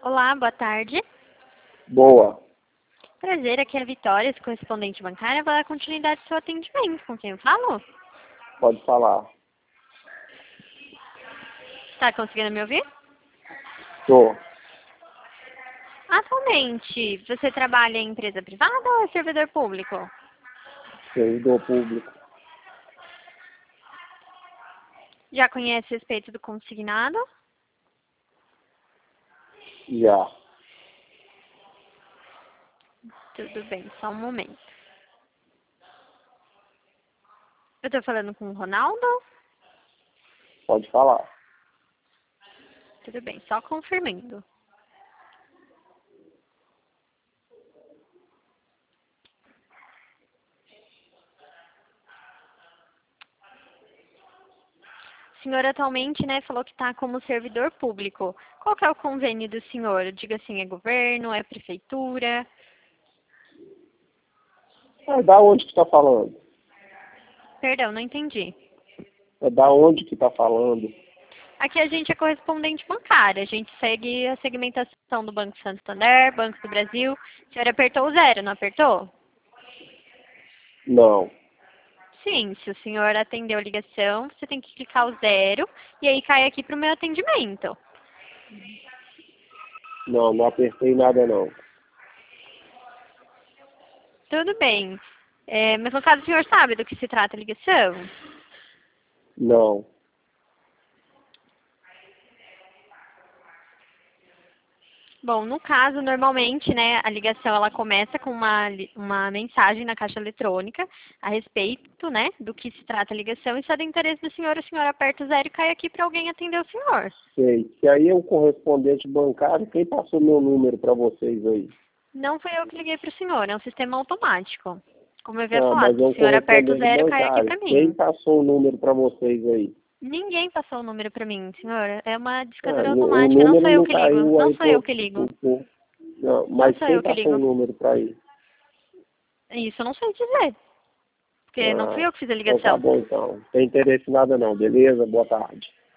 Olá, boa tarde. Boa. Prazer, aqui é a Vitória, sou correspondente bancária. Vou dar continuidade ao seu atendimento. Com quem eu falo? Pode falar. Tá conseguindo me ouvir? Tô. Atualmente, você trabalha em empresa privada ou é servidor público? Servidor público. Já conhece a respeito do consignado? Já. Tudo bem, só um momento. Eu tô falando com o Ronaldo? Pode falar. Tudo bem, só confirmando. O senhor atualmente, né, falou que está como servidor público. Qual que é o convênio do senhor? Diga assim, é governo, é prefeitura? É da onde que tá falando? Perdão, não entendi. É da onde que tá falando? Aqui a gente é correspondente bancária. A gente segue a segmentação do Banco Santander, Banco do Brasil. O senhor apertou o 0, não apertou? Não. Sim, se o senhor atendeu a ligação, você tem que clicar o 0 e aí cai aqui para o meu atendimento. Não, não apertei nada não. Tudo bem. Mas no caso o senhor sabe do que se trata a ligação? Não. Bom, no caso, normalmente, né, a ligação ela começa com uma mensagem na caixa eletrônica a respeito, né, do que se trata a ligação e se é do interesse do senhor, o senhor aperta o 0 e cai aqui para alguém atender o senhor. Sei. Se aí é o correspondente bancário, quem passou meu número para vocês aí? Não foi eu que liguei para o senhor, é um sistema automático. Como eu havia Não, falado, mas é o um senhor aperta o correspondente 0 e cai aqui bancário. para Quem mim. passou o número para vocês aí? Ninguém passou o número para mim, senhor. É uma Ah, discadora o automática, não sou número eu não que ligo. caiu Não aí sou eu que ligo. Não, Não mas sou quem eu que passou o ligo. número para aí? Isso eu não sei dizer, porque não fui Ah, eu que fiz a então tá ligação. bom então. Não tem interesse em nada não, beleza? Boa tarde.